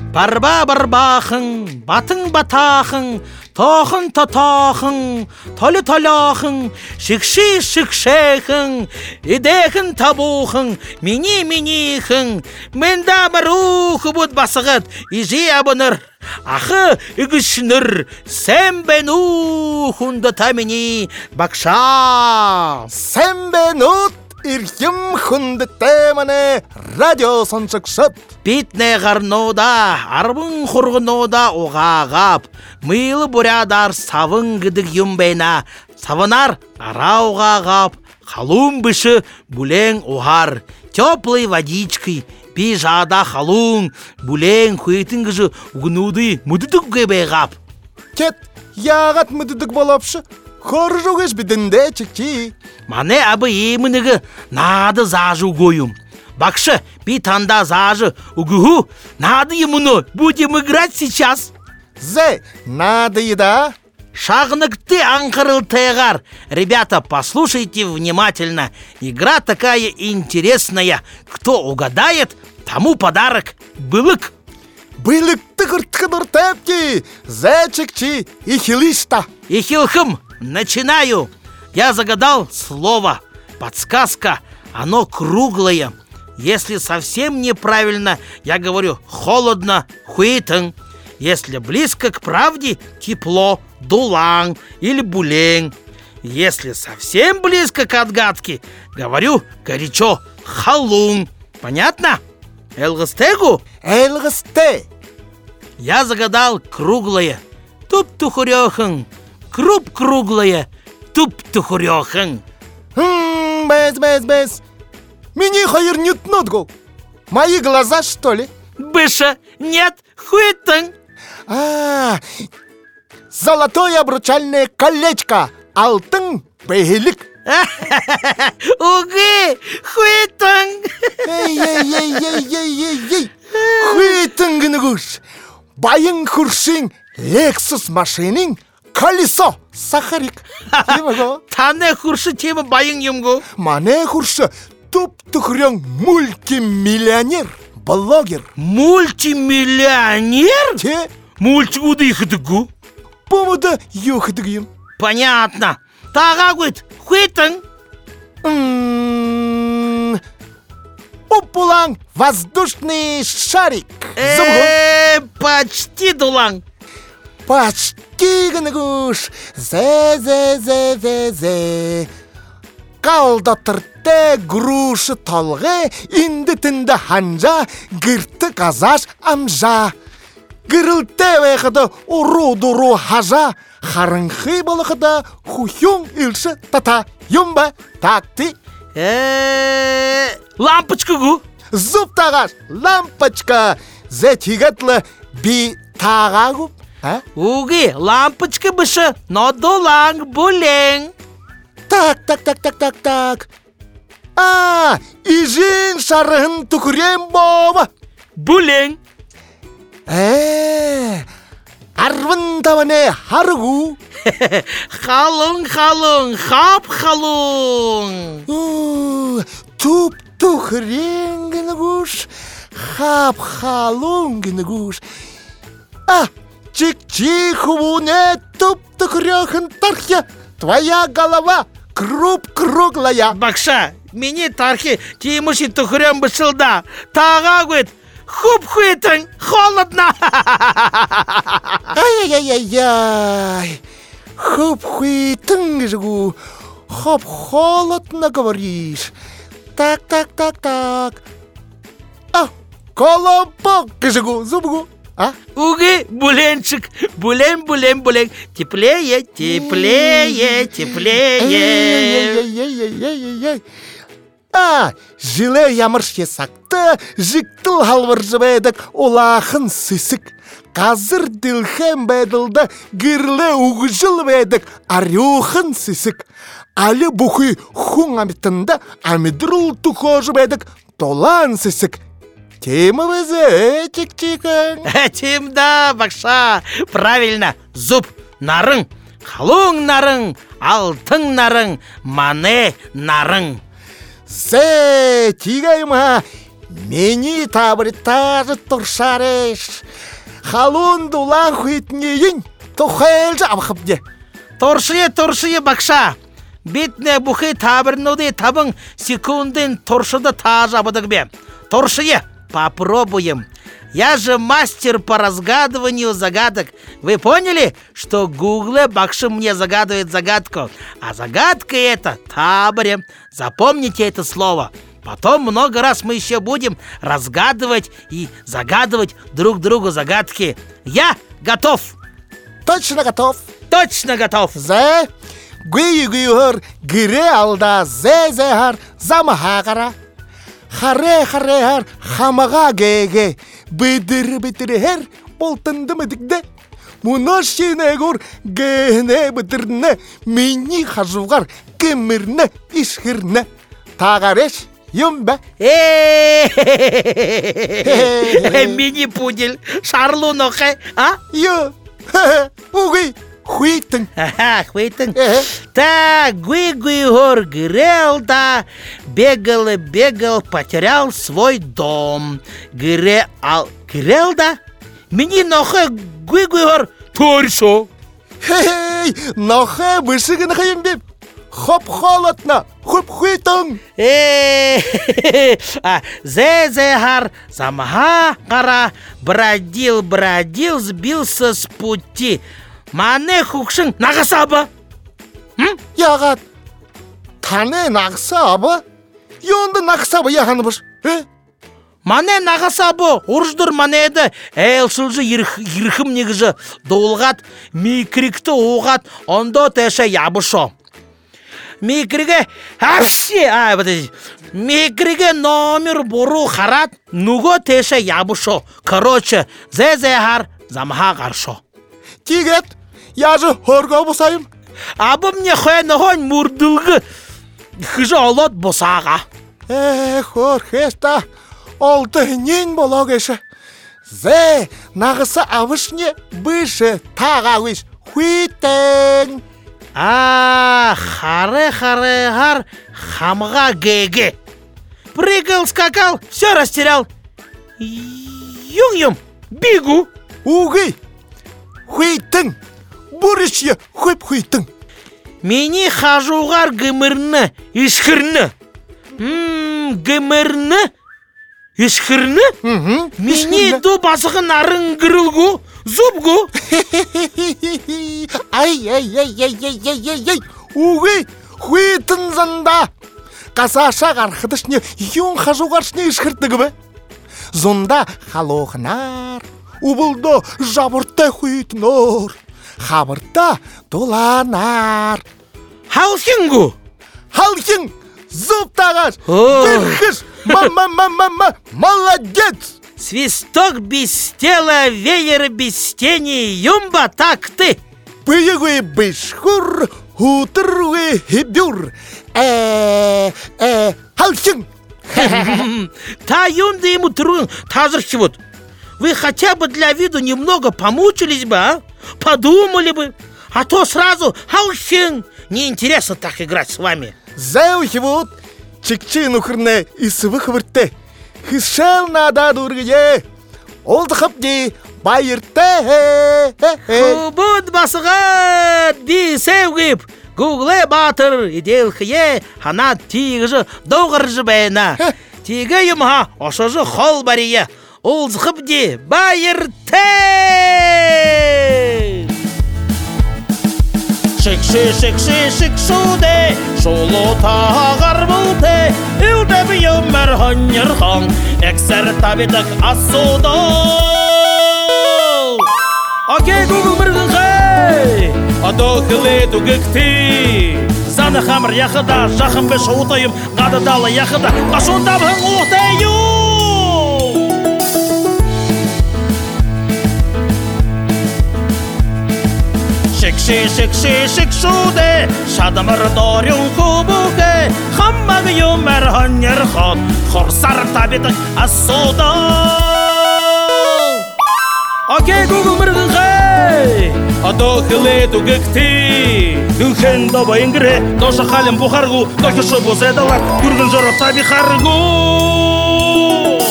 Барба барбахың, батың батахың, тоқын татахың, толы талахың, шикши шикшехың, идехің табухың, мини-минихың, менда барухы бұд басығыт, ижи абыныр, ахы үгішінір, сән бен ухынды тамини бақша. Сән бен ұт ирхим хунды теманы радио соншықшыт. Питне ғарнода, арбын құрғынода оғағап, мыйлы бұрядар савын гыдық юмбейна, савынар арауғағап, халун бышы булен оғар, теплой водичкой, пижада халун, булен хуетін гыжы угнуды мұдыдық гебейғап. Кет, яғат мұдыдық болапшы, хоржуғыш бідінде чекчи. Мане абы емінігі нады зажы угойым. Бакшы, би танда зажы угуху, надо ему, будем играть сейчас. Зе, надо еда. Шагныкты анкарыл тегар. Ребята, послушайте внимательно. Игра такая интересная. Кто угадает, тому подарок. Былык. Былык тыгыр-тыгыр тепки. Зе чекчи и хилиста. И хилхым, начинаю. Я загадал слово. Подсказка. Оно круглое. Если совсем неправильно, я говорю холодно, хуитэн. Если близко к правде, тепло, дулан или булень. Если совсем близко к отгадке, говорю горячо, халун. Понятно? Элгыстегу? Элгысте. Я загадал круглое. Туп-тухурёхын. Круп круглое. Туп-тухурёхын. Без. Мини хайыр нютнотгу. Мои глаза, что ли? Быша, нет, хуитэн. Золотое обручальное колечко. Алтын бейлик. Угы, хуитэн. Ей. Хуитэн гынығыш. Байың хуршин Лексус машинин колесо сахарик. Тане хуршы темі байың емгу. Мане хуршы туп-тухрёң мультимиллионер, блогер. Мультимиллионер? Те? Мультигуды ихыдыгу. Помада юхыдыгым. Понятно. Тага гуйт, хуитэн. Упулан воздушный шарик. Почти дулан. Почти гынығыш. Зе. Қалдатырте грушы талғы, инді-тінді ханжа, гырты қазаш амжа. Гырылте вейхыды уру-дуру хажа, харынхы балықыда хухюн илші тата, юмба такти. Лампочка гу. Зуб тағаш, лампочка. Зе тигатлы би таға губ. Уги, лампочка бышы, но дулан булень. Так. Ижин шарығын түкірем боба. Булень. Арвын таване харгу. Халун, хап халун. Туп-тухрен гынығыш, хап халун гынығыш. Чик-чик хубуне туп-тухрёхын тархя. Твоя голова круглая. Бакша, мені тархи тимуши тухрем бышылда. Тага гует, хуп хуитэн, холодно. Ай-яй-яй-яй. Хуп хуитэн жгу. Хоп холодно говоришь. Так. Колобок жгу, зубгу. Уги, буленчик, булень. Теплее. Жиле ямырш есакты, жиктыл халвыржы бәдік, олақын сысык. Қазір ділхем бәділді, гірлі уғжыл бәдік, арюхын сысык. Алі бұхы хуң амитында, амидрул тұқожы бәдік, толан сысык. Тема везе, чик-чикан. Тем да, Бакша, правильно. Зуб нарың, халуң нарың, алтын нарың, мане нарың. Се, тигайма, Мені табыртары тұршареш. Халун дулан хуйтнейін тухайлжы абхыбде. Торшие, бакша. Битне бухы табырнуды табың секундын торшыды тажабыдық бе. Торшие, попробуем. Я же мастер по разгадыванию загадок. Вы поняли, что Гугле бакша мне загадывает загадку? А загадка это табре. Запомните это слово. Потом много раз мы еще будем разгадывать и загадывать друг другу загадки. Я готов. Точно готов. Точно готов. Зе гүйгүйгөр гире алда зезехар замахагара. Харе-харе-хар хамага геге. Бідір-бідір-хер болтынды мүдікді. Мұнашинегор гене бідірні. Мені хажуғар кемірні ишхірні. Тағареш юмбе. Мини-пудель. Шарлунохе, а? Ё. Угы. Хуйтын. Хуйтын. Так, гуй-гуй-гор грел, да. Бегал, потерял свой дом. Грел, да? Мини нохе гуй-гуй-гор. Торшо. Хей, нохе бышыгын хайымбеп. Хоп холодно, хоп хуйтын. Зезехар замха кара. Бродил, сбился с пути. Мане хукшың нағасабы? Яғат, тане нағасабы? Йонды нағасабы яғаны бұш? Мане нағасабы, ұрждыр манеді, әлшілжі ерхім негізі доғылғат, микрикті оғат, ондо тәші ябышо. Микриге, микриге номер бұру қарат, нұғы тәші ябышо. Короче, зезехар замха қаршо. Тигет, я же хорго босайым. Абы мне хойнығын мұрдылғы хыжы олот босаға. Хорхеста, олды нен бологешы. Зе, нағысы авышне бышы тағауыш хуйтен. Харе-хар хамға геге. Прыгал, скакал, все растерял. Юм-юм, бегу. Угы. Хуйтын, бұрышия хөп хуйтын. Мені хажуғар гімірні, ешкірні. Гімірні, ешкірні? Мені ду басығын арын гірілгу, зубгу. Ай. Угы, хуйтын занда. Қасашақ арқыдышне, юн хажуғаршне ешкіртігі бі. Зонда халоғынар. Убылды жабырты хуйтнор. Хабырта доланар. Халхингу? Халхин, зубтағаш. Дырхыш, молодец. Свисток без тела, веер без тени, юмба так ты. Бүйігі бішхур, хутырғы хибюр. Халхин. Та юнды ему трун, тазырхи вот. Вы хотя бы для виду немного помучились бы, а? Подумали бы. А то сразу халхин. Неинтересно так играть с вами. Зәухи вот, чекчин ухырны исывы хвыртты. Хышел нада дургые. Олды хыпди байыртты. Хубуд басығат, би севгіп. Гугле батыр, иделхие, хана тигжы, доғыржы бәйна. Тиге юмха, ошыжы хол барие. Олзықыпди байырты! Шик-шуде, шолу тағар бұлты, үлдәбі өмір ханер хан, әксәр табедік асуды. Окей, Google мұрғын қай, адоқылы дүгікті. Заны қамыр яқыда, жақын бі шоутайым, қадыдалы яқыда, қашундабың ұқтайым. Шик-шуде, шадымыр дорын хубуге, хаммағы өмір ханер хан, құрсар табедік асуды. Окей, Google мұрғын қай, адоқылы дүгікті. Үлкен доба енгіре, доша қалым бұқарғу, доки шобу зедалар, күргін жұры таби қарғу.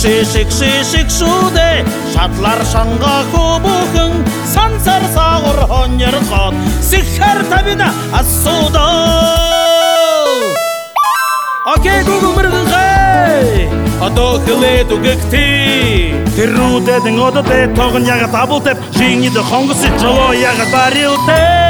шишік шуде шатлар шанға көбіхің сансар сағыр хонер қот сихар табина ассуда окей гугл мырғай адохиле дугекти террудедің одыде тоғын яға табыл теп жеңіді қоңғысы жоло яға барил теп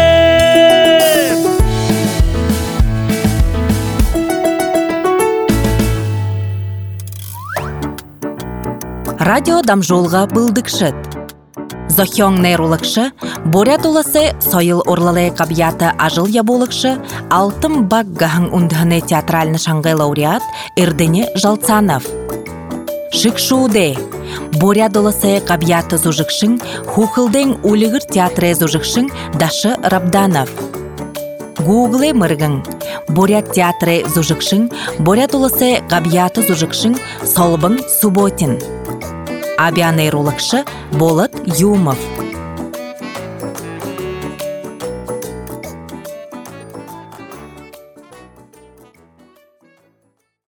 Радио дамжолға бұлдықшыт. Зохёң нейролықшы, борят оласы сойыл орлалай қабияты ажыл яболықшы, алтым бак ғаң үндіғыны театральны шаңғай лауреат Эрдене Жалцанов. Шықшуде, борят оласы қабияты зұжықшың, хухылден улығыр театры зұжықшың Дашы Рабданов. Гугле мыргың, борят театры зұжықшың, борят оласы қабияты зұжықшың Солбың Субботин. Абианейролықшы Болат Юмов.